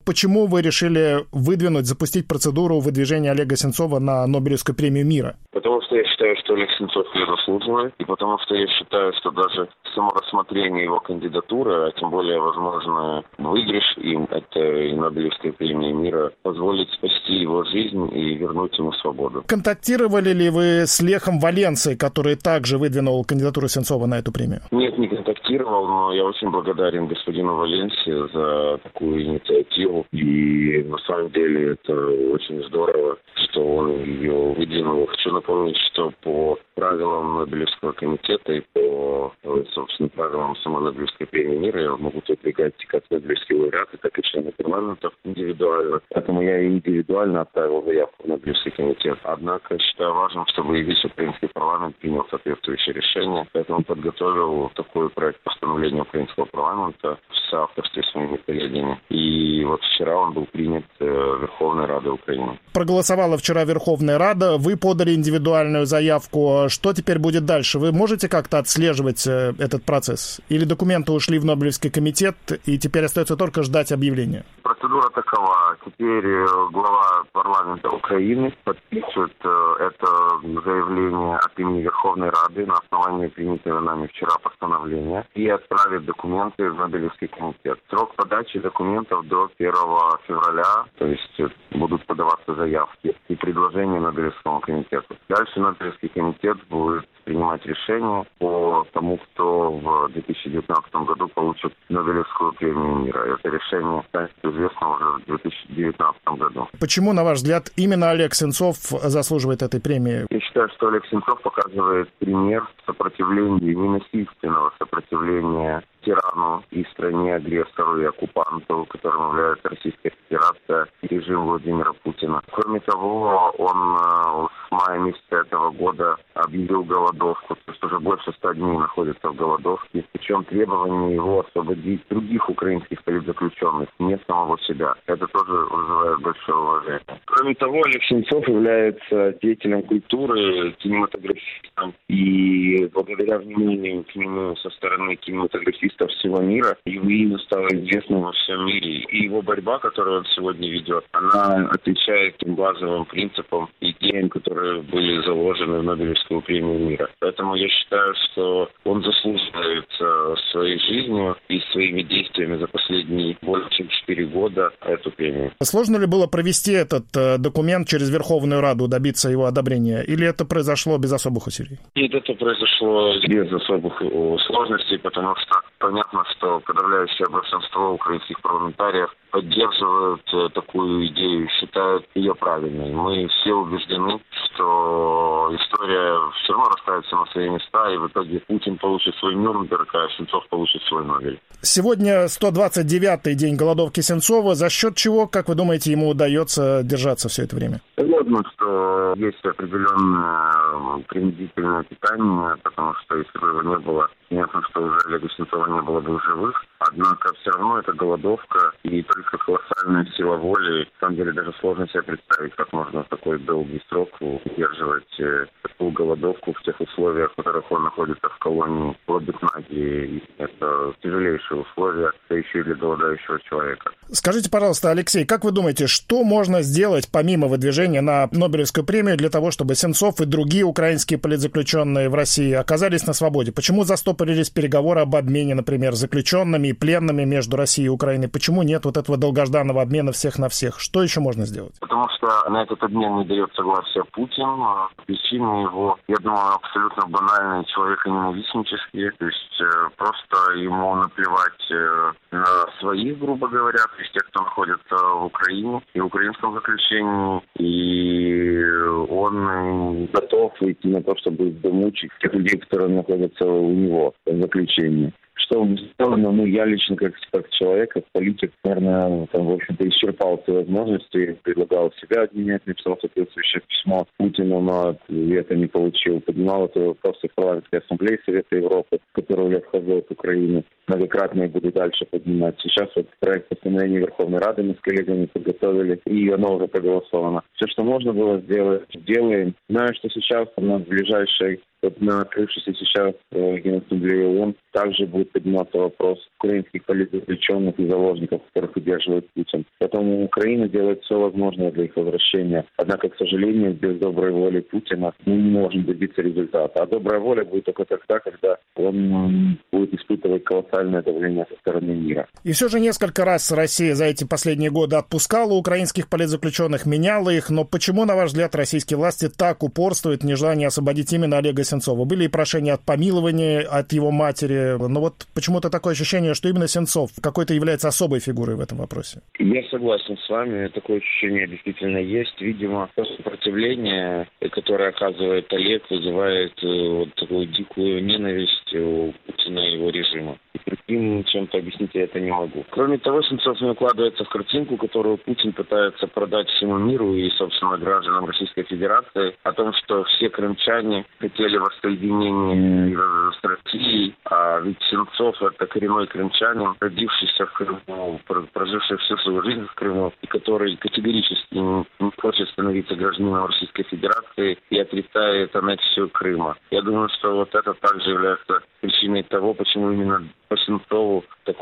почему вы решили запустить процедуру выдвижения Олега Сенцова на Нобелевскую премию мира? Потому что я считаю, что Олег Сенцов ее заслуживает, и потому что я считаю, что даже само рассмотрение его кандидатуры, а тем более, возможно, выигрыш им этой Нобелевской премии мира, позволит спасти его жизнь и вернуть ему свободу. Контактировали ли вы с Лехом Валенсой, который также выдвинул кандидатуру Сенцова на эту премию? Нет, не контактировал, но я очень благодарен господину Валенсе за такую инициативу. И на самом деле это очень здорово, что он ее выдвинул. Хочу напомнить, что по правилам Нобелевского комитета и по, собственно, правилам самой Нобелевской премии мира могут выдвигать как Нобелевские лауреаты, так и члены парламента индивидуально. Поэтому я индивидуально отправил заявку в Нобелевский комитет. Однако считаю важным, чтобы и весь украинский парламент принял соответствующее решение. Поэтому подготовил такой проект постановления украинского парламента в соавторстве с моими коллегами. И вот вчера он был принят Верховной Радой Украины. Проголосовала вчера Верховная Рада, вы подали индивидуальную заявку. Что теперь будет дальше? Вы можете как-то отслеживать этот процесс? Или документы ушли в Нобелевский комитет, и теперь остается только ждать объявления? Процедура такова. Теперь глава парламента Украины подпишет это заявление от имени Верховной Рады на основании принятого нами вчера постановления и отправит документы в Нобелевский комитет. Срок подачи документов до 1 февраля, то есть будут подаваться заявки и предложения Нобелевскому комитету. Дальше Нобелевский комитет будет принимать решение по тому, кто в 2019 году получит Нобелевскую премию мира. Это решение станет известно уже в 2019 году. Почему, на ваш взгляд, именно Олег Сенцов заслуживает этой премии? Я считаю, что Олег Сенцов показывает пример сопротивления, ненасильственного сопротивления тирану и стране-агрессору и оккупанту, которым является Российская Федерация и режим Владимира Путина. Кроме того, он с мая месяца этого года объявил голодовку, то есть уже больше 100 дней находится в голодовке, причем требование его освободить других украинских политзаключенных, не самого себя. Это тоже вызывает большое уважение. Кроме того, Олег Сенцов является деятелем культуры, кинематографистом, и благодаря вниманию к нему со стороны кинематографистов всего мира, его имя стало известным во всем мире. И его борьба, которую он сегодня ведет, она отвечает тем базовым принципам, идеям, которые были заложены в Нобелевскую премию мира. Поэтому я считаю, что он заслуживает своей жизнью и своими действиями за последние более чем 4 года эту премию. Сложно ли было провести этот документ через Верховную Раду, добиться его одобрения? Или это произошло без особых усилий? Нет, это произошло без особых сложностей, потому что понятно, что подавляющее большинство украинских парламентариев поддерживают такую идею, считают ее правильной. Мы все убеждены, что история все равно расставится на свои места, и в итоге Путин получит свой Нюрнберг, а Сенцов получит свой Нобель. Сегодня 129-й день голодовки Сенцова. За счет чего, как вы думаете, ему удается держаться все это время? Понятно, что есть определенное принудительное питание, потому что если бы его не было, понятно, что уже Олега Сенцова не было бы в живых. Однако все равно это голодовка, и только колоссальная сила воли. На самом деле даже сложно себе представить, как можно в такой долгий срок удерживать такую голодовку в тех условиях, в которых он находится в колонии Лобитнаги. Это тяжелейшие условия, да еще и для голодающего человека. Скажите, пожалуйста, Алексей, как вы думаете, что можно сделать помимо выдвижения на Нобелевскую премию для того, чтобы Сенцов и другие украинские политзаключенные в России оказались на свободе? Почему застопорились переговоры об обмене, например, заключенными и пленными между Россией и Украиной? Почему нет вот этого долгожданного обмена всех на всех? Что еще можно сделать? Потому что на этот обмен не дает согласия Путин. Причины его, я думаю, абсолютно банальные, человеконенавистнические. То есть просто ему наплевать на своих, грубо говоря, то есть тех, кто находится в Украине и в украинском заключении. И он готов идти на то, чтобы замучить тех людей, которые находятся у него в заключении. Что он сделал, я лично как человек, как политик, наверное, в общем-то, исчерпал свои возможности, предлагал себя обменять, написал соответствующее письмо Путину, но это не получил. Поднимал это вопросы в парламентской ассамблее Совета Европы, в которую я вхожу от Украины. Многократно и буду дальше поднимать. Сейчас вот проект постановления Верховной Рады мы с коллегами подготовили, и оно уже проголосовано. Все, что можно было сделать, делаем. Знаю, что сейчас у нас в ближайшей Вот на открывшейся сейчас Генассамблее ООН также будет подниматься вопрос украинских политзаключенных и заложников, которых удерживает Путин. Поэтому Украина делает все возможное для их возвращения. Однако, к сожалению, без доброй воли Путина мы не можем добиться результата. А добрая воля будет только тогда, когда он будет испытывать колоссальное давление со стороны мира. И все же несколько раз Россия за эти последние годы отпускала украинских политзаключенных, меняла их. Но почему, на ваш взгляд, российские власти так упорствуют в нежелании освободить именно Олега Сенцова? Были и прошения от помилования от его матери. Но вот почему-то такое ощущение, что именно Сенцов какой-то является особой фигурой в этом вопросе. Я согласен с вами. Такое ощущение действительно есть. Видимо, то сопротивление, которое оказывает Олег, вызывает вот такую дикую ненависть у Путина и его режима. И другим чем-то объяснить я это не могу. Кроме того, Сенцов не укладывается в картинку, которую Путин пытается продать всему миру и, собственно, гражданам Российской Федерации, о том, что все крымчане хотели воссоединения с Россией, а ведь Сенцов — это коренной крымчанин, родившийся в Крыму, проживший всю свою жизнь в Крыму, и который категорически не хочет становиться гражданином Российской Федерации и отрицает аннексию Крыма. Я думаю, что вот это также является причиной того, почему именно по Сенцову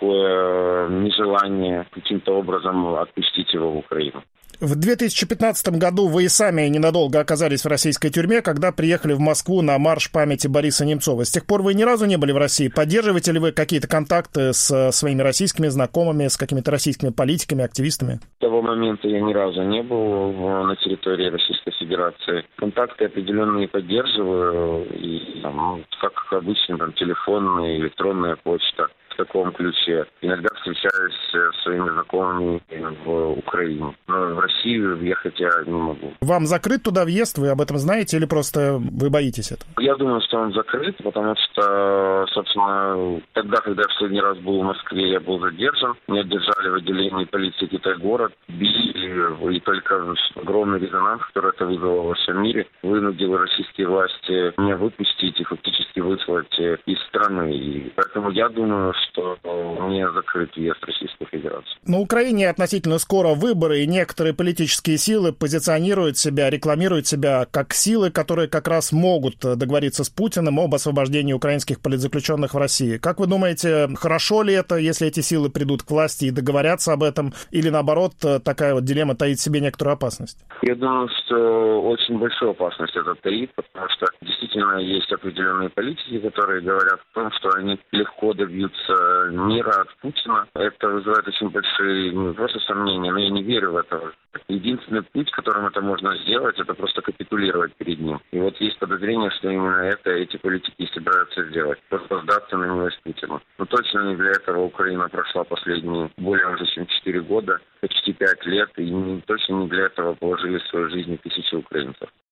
такое нежелание каким-то образом отпустить его в Украину. В 2015 году вы и сами ненадолго оказались в российской тюрьме, когда приехали в Москву на марш памяти Бориса Немцова. С тех пор вы ни разу не были в России. Поддерживаете ли вы какие-то контакты с своими российскими знакомыми, с какими-то российскими политиками, активистами? С того момента я ни разу не был на территории Российской Федерации. Контакты определенные поддерживаю, и, как обычно, телефонная, электронная почта. В таком ключе. Иногда встречаюсь с своими знакомыми в Украине. Но в Россию въехать я не могу. Вам закрыт туда въезд? Вы об этом знаете или просто вы боитесь этого? Я думаю, что он закрыт, потому что, собственно, тогда, когда я в последний раз был в Москве, я был задержан. Меня держали в отделении полиции Китай-город, били, и только огромный резонанс, который это вызвало во всем мире, вынудил российские власти меня выпустить и фактически выслать из страны. И поэтому я думаю, что не закрыт въезд в Российскую Федерацию. На Украине относительно скоро выборы, и некоторые политические силы позиционируют себя, рекламируют себя как силы, которые как раз могут договориться с Путиным об освобождении украинских политзаключенных в России. Как вы думаете, хорошо ли это, если эти силы придут к власти и договорятся об этом, или наоборот, такая вот дилемма таит в себе некоторую опасность? Я думаю, что очень большую опасность это таит, потому что действительно есть определенные политики, которые говорят о том, что они легко добьются мира от Путина. Это вызывает очень большие не просто сомнения, но я не верю в это. Единственный путь, которым это можно сделать, это просто капитулировать перед ним. И вот есть подозрение, что именно это эти политики и собираются сделать. Просто сдаться на милость Путину. Но точно не для этого Украина прошла последние более уже чем 4 года, почти 5 лет, и точно не для этого положили в свою жизнь тысячи украинцев.